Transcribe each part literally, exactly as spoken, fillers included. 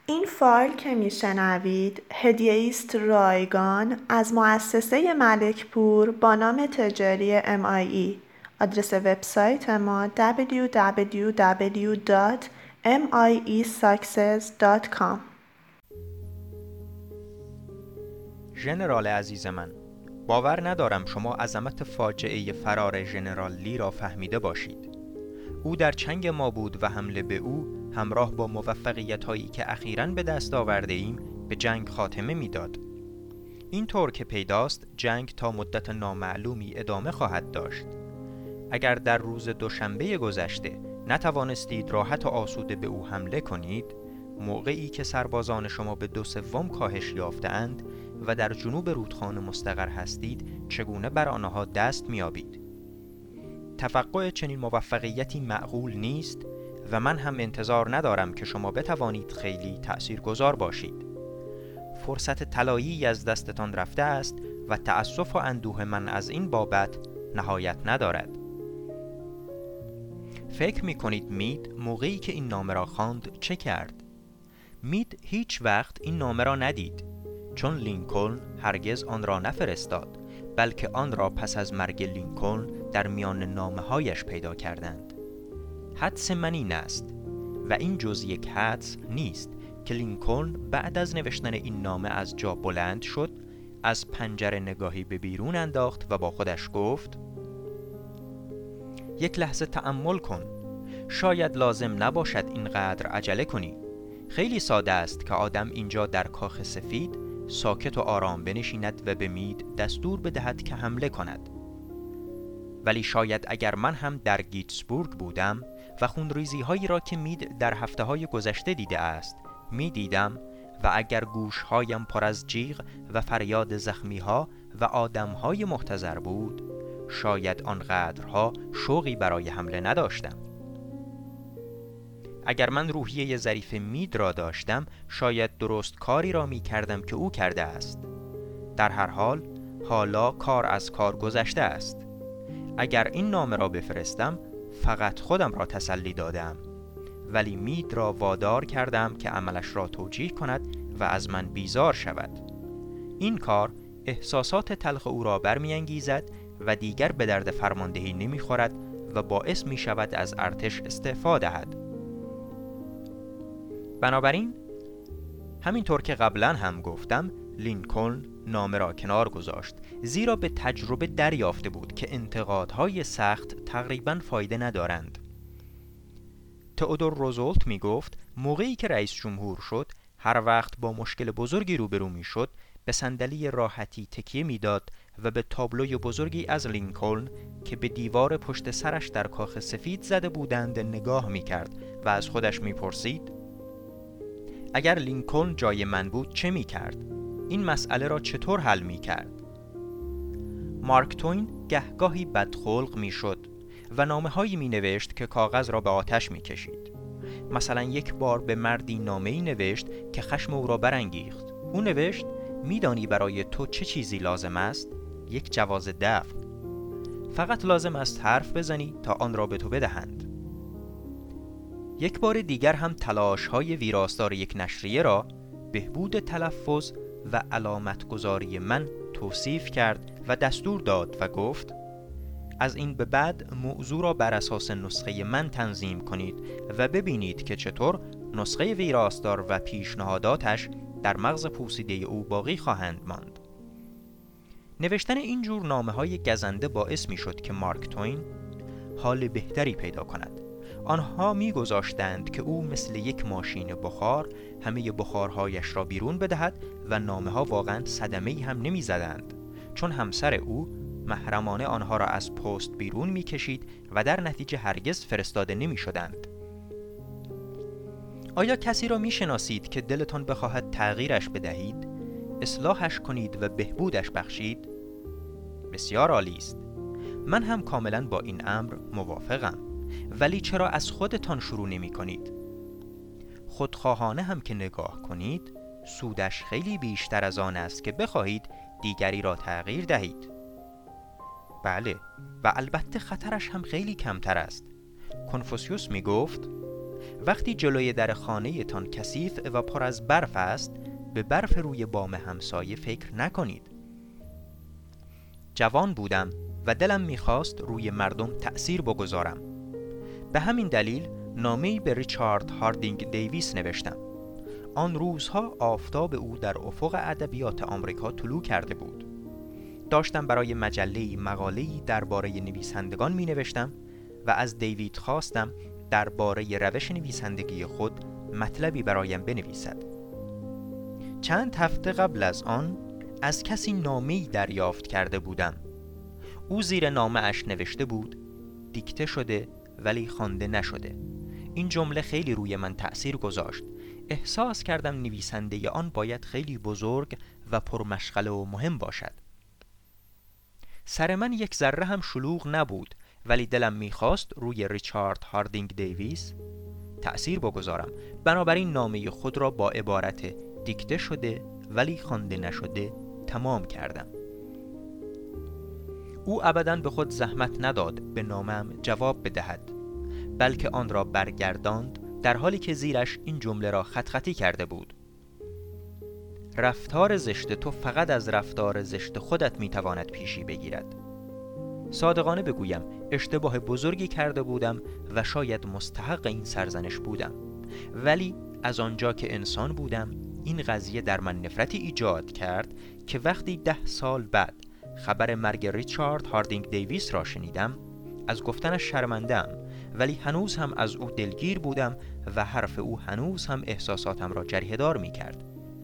این فایل که میشنوید هدیه است رایگان از مؤسسه ملکپور با نام تجاری ام آی ای. آدرس وبسایت ما دبلیو دبلیو دبلیو دات ام آی ای ساکسس دات کام. ژنرال عزیز من، باور ندارم شما عظمت فاجعه فرار ژنرال لی را فهمیده باشید. او در چنگ ما بود و حمله به او همراه با موفقیت‌هایی که اخیراً به دست آورده ایم به جنگ خاتمه می‌داد. اینطور که پیداست جنگ تا مدت نامعلومی ادامه خواهد داشت. اگر در روز دوشنبه گذشته نتوانستید راحت و آسوده به او حمله کنید، موقعی که سربازان شما به دو سوم کاهش یافته‌اند و در جنوب رودخانه مستقر هستید، چگونه بر آنها دست می‌یابید؟ توقع چنین موفقیتی معقول نیست و من هم انتظار ندارم که شما بتوانید خیلی تأثیرگذار باشید. فرصت طلایی از دستتان رفته است و تأسف و اندوه من از این بابت نهایت ندارد. فکر می کنید مید موقعی که این نامه را خواند چه کرد؟ مید هیچ وقت این نامه را ندید، چون لینکلن هرگز آن را نفرستاد، بلکه آن را پس از مرگ لینکلن در میان نامه‌هایش پیدا کردند. حدس من این است و این جز یک حدس نیست که لینکلن بعد از نوشتن این نامه از جا بلند شد، از پنجره نگاهی به بیرون انداخت و با خودش گفت: یک لحظه تأمل کن، شاید لازم نباشد اینقدر عجله کنی. خیلی ساده است که آدم اینجا در کاخ سفید ساکت و آرام بنشیند و به مید دستور بدهد که حمله کند. ولی شاید اگر من هم در گیتسبورگ بودم و خونریزی هایی را که مید در هفته های گذشته دیده است می دیدم و اگر گوش هایم پر از جیغ و فریاد زخمی ها و آدم های محتضر بود، شاید آنقدرها شوقی برای حمله نداشتم. اگر من روحیه ظریف مید را داشتم، شاید درست کاری را می کردم که او کرده است. در هر حال، حالا کار از کار گذشته است. اگر این نامه را بفرستم، فقط خودم را تسلی دادم، ولی مید را وادار کردم که عملش را توجیه کند و از من بیزار شود. این کار احساسات تلخ او را برمی‌انگیزد و دیگر به درد فرماندهی نمی‌خورد و باعث می‌شود از ارتش استعفا دهد. بنابراین همینطور که قبلا هم گفتم، لینکلن نامه را کنار گذاشت، زیرا به تجربه دریافته بود که انتقادهای سخت تقریباً فایده ندارند. تئودور روزولت می گفت موقعی که رئیس جمهور شد، هر وقت با مشکل بزرگی روبرو می شد، به صندلی راحتی تکیه می داد و به تابلوی بزرگی از لینکلن که به دیوار پشت سرش در کاخ سفید زده بودند نگاه می کرد و از خودش می پرسید: اگر لینکلن جای من بود چه می کرد؟ این مسئله را چطور حل می کرد؟ مارک توین گهگاهی بدخلق می شد و نامه هایی می نوشت که کاغذ را به آتش می کشید. مثلا یک بار به مردی نامه ای نوشت که خشم او را برانگیخت. او نوشت: میدانی برای تو چه چیزی لازم است؟ یک جواز دفن. فقط لازم است حرف بزنی تا آن را به تو بدهند. یک بار دیگر هم تلاش های ویراستار یک نشریه را بهبود تلفظ و علامت گذاری من توصیف کرد و دستور داد و گفت: از این به بعد موضوع را بر اساس نسخه من تنظیم کنید و ببینید که چطور نسخه ویراستار و پیشنهاداتش در مغز پوسیده او باقی خواهند ماند. نوشتن این جور نامه‌های گزنده باعث می شد که مارک توین حال بهتری پیدا کند. آنها می گذاشتند که او مثل یک ماشین بخار همه بخارهایش را بیرون بدهد و نامه ها واقعا صدمه‌ای هم نمی زدند، چون همسر او محرمانه آنها را از پست بیرون می کشید و در نتیجه هرگز فرستاده نمی شدند. آیا کسی را می شناسید که دلتان بخواهد تغییرش بدهید، اصلاحش کنید و بهبودش بخشید؟ بسیار عالی است. من هم کاملا با این امر موافقم. ولی چرا از خودتان شروع نمی کنید؟ خودخواهانه هم که نگاه کنید، سودش خیلی بیشتر از آن است که بخواهید دیگری را تغییر دهید. بله، و البته خطرش هم خیلی کمتر است. کنفوسیوس می گفت: وقتی جلوی در خانه تان کثیف و پر از برف است، به برف روی بام همسایه فکر نکنید. جوان بودم و دلم میخواست روی مردم تأثیر بگذارم. به همین دلیل نامه‌ای به ریچارد هاردینگ دیویس نوشتم. آن روزها آفتاب او در افق ادبیات آمریکا طلوع کرده بود. داشتم برای مجله‌ای مقاله‌ای درباره نویسندگان می‌نوشتم و از دیوید خواستم درباره روش نویسندگی خود مطلبی برایم بنویسد. چند هفته قبل از آن از کسی نامه‌ای دریافت کرده بودم. او زیر نامه‌اش نوشته بود: دیکته شده ولی خوانده نشده. این جمله خیلی روی من تأثیر گذاشت. احساس کردم نویسنده آن باید خیلی بزرگ و پرمشغله و مهم باشد. سر من یک ذره هم شلوغ نبود، ولی دلم میخواست روی ریچارد هاردینگ دیویس تأثیر بگذارم. بنابراین نامه خود را با عبارت دیکته شده ولی خوانده نشده تمام کردم. او ابداً به خود زحمت نداد به نامه‌ام جواب بدهد، بلکه آن را برگرداند در حالی که زیرش این جمله را خط خطی کرده بود: رفتار زشت تو فقط از رفتار زشت خودت میتواند پیشی بگیرد. صادقانه بگویم اشتباه بزرگی کرده بودم و شاید مستحق این سرزنش بودم، ولی از آنجا که انسان بودم این قضیه در من نفرتی ایجاد کرد که وقتی ده سال بعد خبر مرگ ریچارد هاردینگ دیویس را شنیدم از گفتنش شرمنده‌ام، ولی هنوز هم از او دلگیر بودم و حرف او هنوز هم احساساتم را جریحه دار می کرد.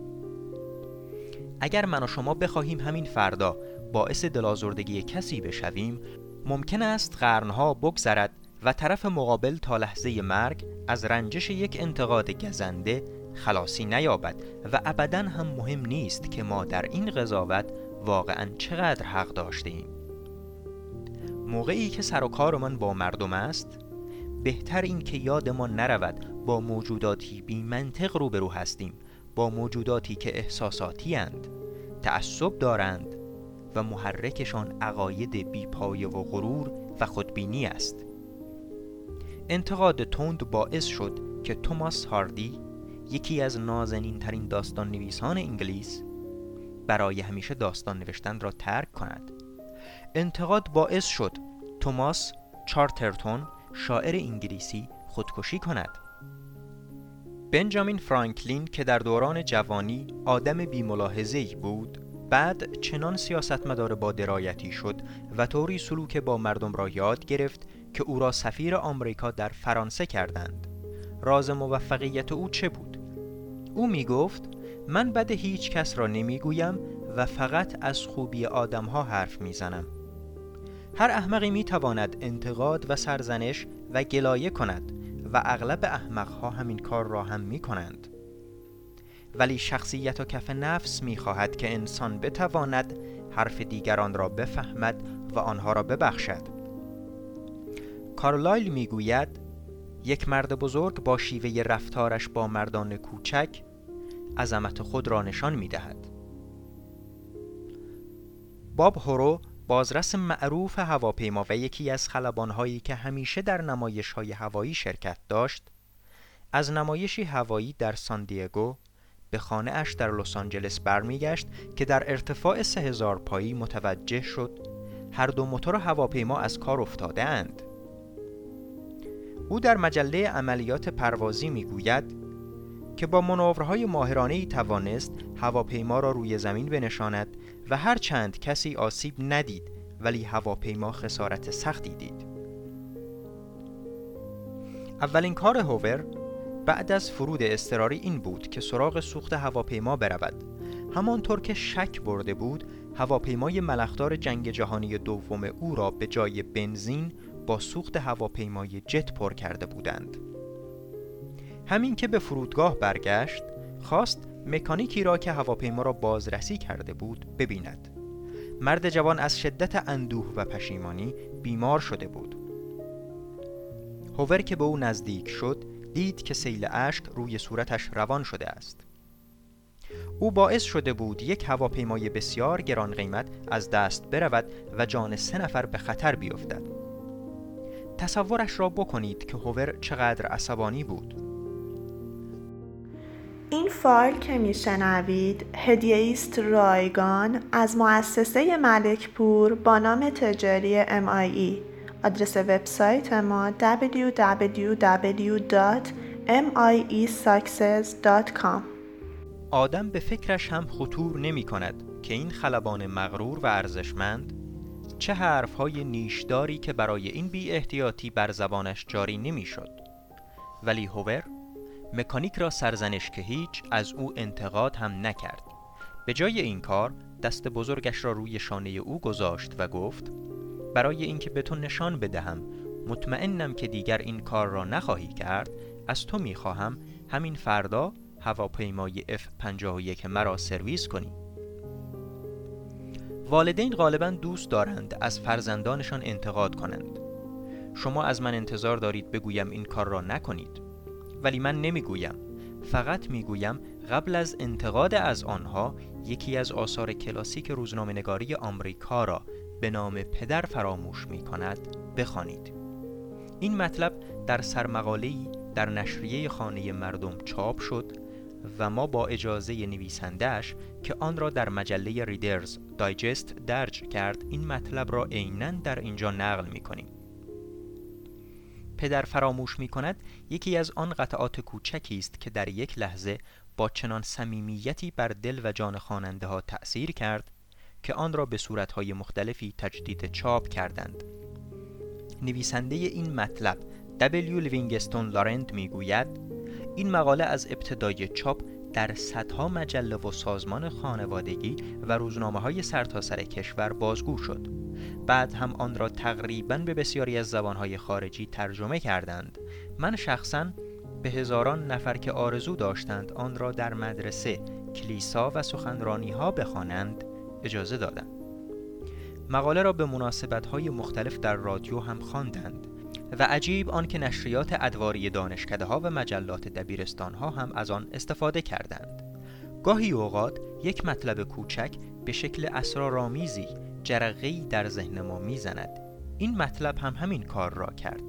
اگر من و شما بخواهیم همین فردا باعث دلازردگی کسی بشویم، ممکن است قرنها بگذرد و طرف مقابل تا لحظه مرگ از رنجش یک انتقاد گزنده خلاصی نیابد و ابداً هم مهم نیست که ما در این قضاوت واقعاً چقدر حق داشته ایم. موقعی که سر و کارمان با مردم است، بهتر این که یادمان نرود با موجوداتی بی منطق روبرو هستیم، با موجوداتی که احساساتی اند، تعصب دارند و محرکشان عقاید بی پایه و غرور و خودبینی است. انتقاد تند باعث شد که توماس هاردی، یکی از نازنین ترین داستان نویسان انگلیس، برای همیشه داستان نوشتن را ترک کند. انتقاد باعث شد توماس چارترتون، شاعر انگلیسی، خودکشی کند. بنجامین فرانکلین که در دوران جوانی آدم بی‌ملاحظه‌ای بود، بعد چنان سیاستمدار با درایتی شد و طوری سلوک با مردم را یاد گرفت که او را سفیر آمریکا در فرانسه کردند. راز موفقیت او چه بود؟ او می گفت: من بد هیچ کس را نمی گویم و فقط از خوبی آدم ها حرف می زنم. هر احمقی می تواند انتقاد و سرزنش و گلایه کند و اغلب احمقها همین کار را هم می کنند. ولی شخصیت و کف نفس می خواهد که انسان بتواند حرف دیگران را بفهمد و آنها را ببخشد. کارلایل می گوید: یک مرد بزرگ با شیوه رفتارش با مردان کوچک عظمت خود را نشان می دهد. باب هورو، بازرس معروف هواپیما و یکی از خلبان‌هایی که همیشه در نمایش‌های هوایی شرکت داشت، از نمایشی هوایی در سان دیگو به خانه اش در لس آنجلس برمیگشت که در ارتفاع سه هزار پایی متوجه شد هر دو موتور هواپیما از کار افتاده اند. او در مجله عملیات پروازی میگوید که با مانورهای ماهرانه‌ای توانست هواپیما را روی زمین بنشاند و هر چند کسی آسیب ندید، ولی هواپیما خسارت سختی دید. اولین کار هوور بعد از فرود اضطراری این بود که سراغ سوخت هواپیما برود. همانطور که شک برده بود، هواپیمای ملخدار جنگ جهانی دوم او را به جای بنزین با سوخت هواپیمای جت پر کرده بودند. همین که به فرودگاه برگشت، خواست مکانیکی را که هواپیما را بازرسی کرده بود ببیند. مرد جوان از شدت اندوه و پشیمانی بیمار شده بود. هوور که به او نزدیک شد، دید که سیل اشک روی صورتش روان شده است. او باعث شده بود یک هواپیمای بسیار گران قیمت از دست برود و جان سه نفر به خطر بیفتد. تصورش را بکنید که هوور چقدر عصبانی بود. این فایل که میشنوید هدیه است رایگان از مؤسسه ملکپور با نام تجاری ام آی ای. آدرس وبسایت ما دبلیو دبلیو دبلیو دات ام آی ای ساکسس دات کام. آدم به فکرش هم خطور نمی کند که این خلبان مغرور و ارزشمند چه حرفهای نیشداری که برای این بی احتیاطی بر زبانش جاری نمی شد. ولی هوور مکانیک را سرزنش که هیچ از او انتقاد هم نکرد. به جای این کار دست بزرگش را روی شانه او گذاشت و گفت برای اینکه به تو نشان بدهم مطمئنم که دیگر این کار را نخواهی کرد، از تو میخواهم همین فردا هواپیمای اف پنجاه و یک مرا سرویس کنی. والدین غالباً دوست دارند از فرزندانشان انتقاد کنند. شما از من انتظار دارید بگویم این کار را نکنید، ولی من نمیگویم. فقط میگویم قبل از انتقاد از آنها یکی از آثار کلاسیک روزنامه‌نگاری آمریکا را به نام پدر فراموش می‌کند بخوانید. این مطلب در سرمقاله‌ای در نشریه خانه مردم چاپ شد و ما با اجازه نویسنده‌اش که آن را در مجله ریدرز دایجست درج کرد این مطلب را عیناً در اینجا نقل می‌کنیم. پدر فراموش می‌کند یکی از آن قطعات کوچکی است که در یک لحظه با چنان صمیمیتی بر دل و جان خواننده‌ها تأثیر کرد که آن را به صورت‌های مختلفی تجدید چاپ کردند. نویسنده این مطلب دبلیو لیوینگستون لارند میگوید این مقاله از ابتدای چاپ در صدها مجله و سازمان خانوادگی و روزنامه‌های سرتاسر کشور بازگو شد. بعد هم آن را تقریباً به بسیاری از زبان‌های خارجی ترجمه کردند. من شخصاً به هزاران نفر که آرزو داشتند آن را در مدرسه، کلیسا و سخنرانی‌ها بخوانند اجازه دادم. مقاله را به مناسبت‌های مختلف در رادیو هم خواندند و عجیب آن که نشریات ادواری دانشکده‌ها و مجلات دبیرستان‌ها هم از آن استفاده کردند. گاهی اوقات یک مطلب کوچک به شکل اسرارآمیزی جرقه‌ای در ذهن ما می‌زند. این مطلب هم همین کار را کرد.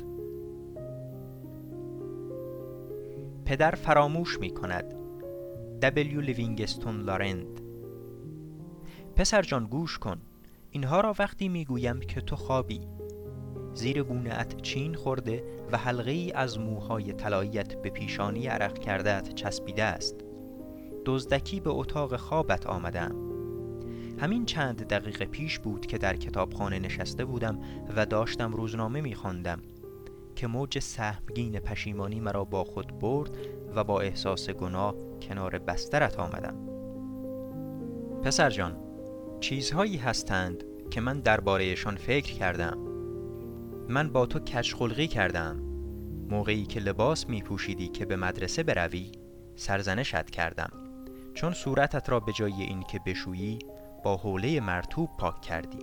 پدر فراموش می‌کند. دبلیو لیوینگستون لارند. پسر جان گوش کن. اینها را وقتی میگویم که تو خوابی، زیر گونه‌ات چین خورده و حلقه ای از موهای طلاییت به پیشانی عرق کرده‌ات چسبیده است. دزدکی به اتاق خوابت آمدم. همین چند دقیقه پیش بود که در کتابخانه نشسته بودم و داشتم روزنامه می‌خواندم که موج سهمگین پشیمانی مرا با خود برد و با احساس گناه کنار بسترت آمدم. پسر جان، چیزهایی هستند که من درباره‌شان فکر کردم. من با تو کج‌خلقی کردم. موقعی که لباس می پوشیدی که به مدرسه بروی سرزنشت کردم، چون صورتت را به جای این که بشویی با حوله مرطوب پاک کردی.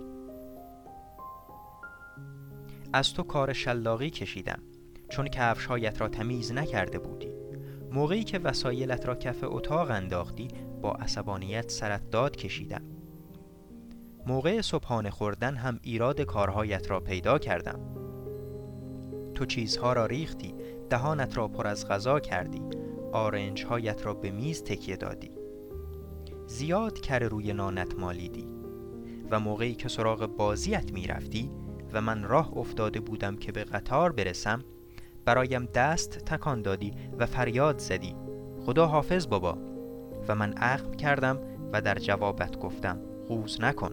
از تو کار شلاقی کشیدم، چون کفش‌هایت را تمیز نکرده بودی. موقعی که وسایلت را کف اتاق انداختی با عصبانیت سرت داد کشیدم. موقع صبحانه خوردن هم ایراد کارهایت را پیدا کردم. تو چیزها را ریختی، دهانت را پر از غذا کردی، آرنج‌هایت را به میز تکیه دادی. زیاد کره روی نانت مالیدی و موقعی که سراغ بازیت می رفتی و من راه افتاده بودم که به قطار برسم برایم دست تکان دادی و فریاد زدی خدا حافظ بابا، و من اخم کردم و در جوابت گفتم قوز نکن.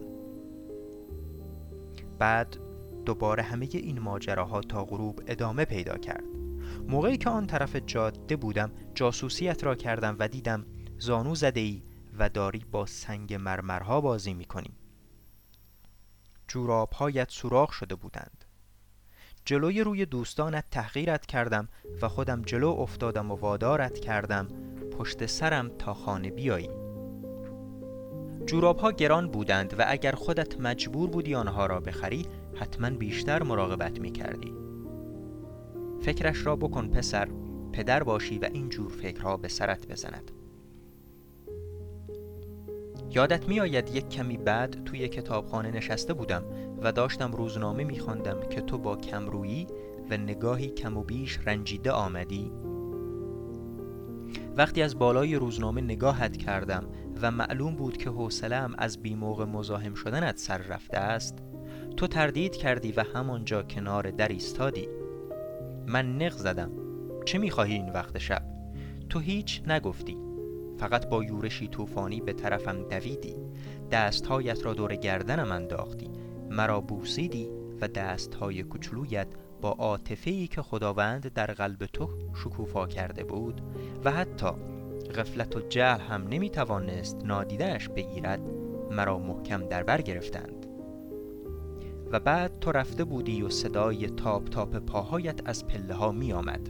بعد دوباره همه این ماجراها تا غروب ادامه پیدا کرد. موقعی که آن طرف جاده بودم جاسوسیت را کردم و دیدم زانو زده ای و داری با سنگ مرمرها بازی می کنی. جوراب‌هایت سوراخ شده بودند. جلوی روی دوستانت تحقیرت کردم و خودم جلو افتادم و وادارت کردم پشت سرم تا خانه بیایی. جوراب‌ها گران بودند و اگر خودت مجبور بودی آنها را بخری حتما بیشتر مراقبت می کردی. فکرش را بکن پسر، پدر باشی و این جور فکرها به سرت بزند. یادت می آید یک کمی بعد توی کتابخانه نشسته بودم و داشتم روزنامه می خواندم که تو با کمرویی و نگاهی کم و بیش رنجیده آمدی؟ وقتی از بالای روزنامه نگاهت کردم و معلوم بود که حوصله‌ام از بی‌موقع مزاحم شدنت سر رفته است، تو تردید کردی و همانجا کنار در ایستادی. من نق زدم: چه می‌خواهی این وقت شب؟ تو هیچ نگفتی، فقط با یورشی طوفانی به طرفم دویدی، دستهایت را دور گردنم انداختی، مرا بوسیدی و دستهای کوچولویت با عاطفه‌ای که خداوند در قلب تو شکوفا کرده بود و حتی غفلت و جهل هم نمی‌توانست نادیده‌اش بگیرد، مرا محکم در بر گرفتند. و بعد تو رفته بودی و صدای تاپ تاپ پاهایت از پله ها می آمد.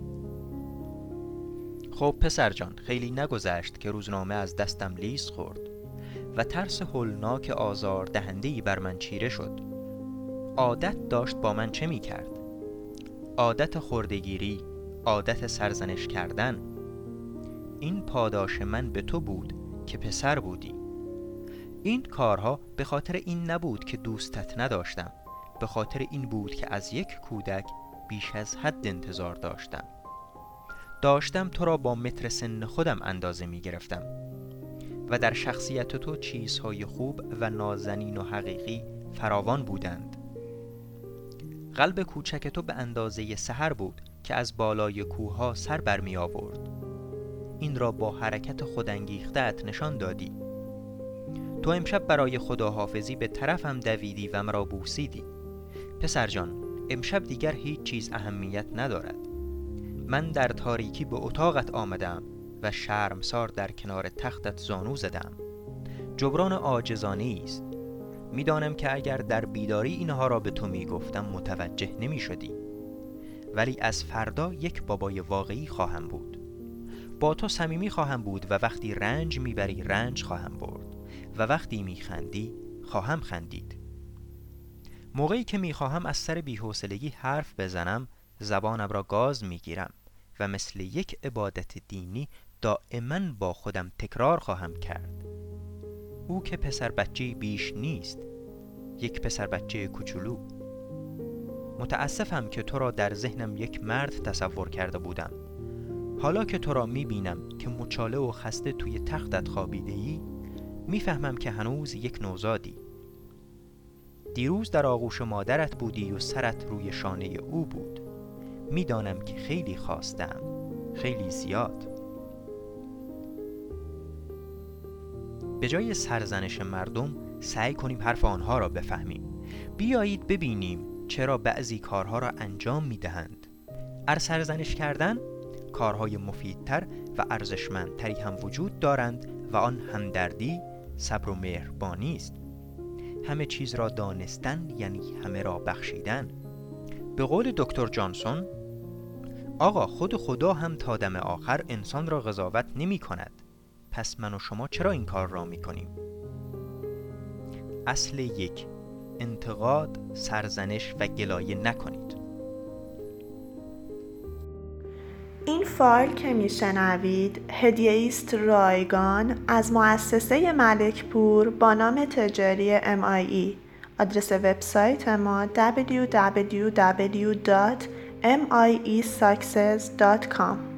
خب پسر جان، خیلی نگذشت که روزنامه از دستم لیز خورد و ترس هولناک آزار دهنده‌ای بر من چیره شد. عادت داشت با من چه می کرد؟ عادت خردگیری، عادت سرزنش کردن. این پاداش من به تو بود که پسر بودی. این کارها به خاطر این نبود که دوستت نداشتم، به خاطر این بود که از یک کودک بیش از حد انتظار داشتم. داشتم تو را با متر سن خودم اندازه می گرفتم و در شخصیت تو چیزهای خوب و نازنین و حقیقی فراوان بودند. قلب کوچک تو به اندازه سحر بود که از بالای کوهها سر بر می آورد. این را با حرکت خودانگیخته‌ات نشان دادی. تو امشب برای خداحافظی به طرفم دویدی و مرا بوسیدی. پسر جان، امشب دیگر هیچ چیز اهمیت ندارد. من در تاریکی به اتاقت آمدم و شرمسار در کنار تختت زانو زدم. جبران عاجزانه است. میدانم که اگر در بیداری اینها را به تو میگفتم متوجه نمی شدی. ولی از فردا یک بابای واقعی خواهم بود. با تو صمیمی خواهم بود و وقتی رنج میبری رنج خواهم برد و وقتی میخندی خواهم خندید. موقعی که میخواهم از سر بی‌حوصلگی حرف بزنم زبانم را گاز میگیرم و مثل یک عبادت دینی دائما با خودم تکرار خواهم کرد: او که پسر بچه بیش نیست، یک پسر بچه کوچولو. متاسفم که تو را در ذهنم یک مرد تصور کرده بودم. حالا که تو را میبینم که مچاله و خسته توی تختت خوابیده‌ای، میفهمم که هنوز یک نوزادی. دیروز در آغوش مادرت بودی و سرت روی شانه او بود. میدانم که خیلی خواستم، خیلی زیاد. به جای سرزنش مردم سعی کنیم حرف آنها را بفهمیم. بیایید ببینیم چرا بعضی کارها را انجام میدهند. ار سرزنش کردن، کارهای مفیدتر و ارزشمندتری هم وجود دارند و آن همدردی، صبر و مهربانی است. همه چیز را دانستن یعنی همه را بخشیدن. به قول دکتر جانسون: آقا خود خدا هم تا دم آخر انسان را قضاوت نمی کند. پس من و شما چرا این کار را می کنیم؟ اصل یک: انتقاد، سرزنش و گلایه نکنید. این فایل که میشنوید هدیه است رایگان از مؤسسه ملک پور با نام تجاری ام آی ای. آدرس وبسایت ما دبلیو دبلیو دبلیو دات ام آی ای ساکسس دات کام.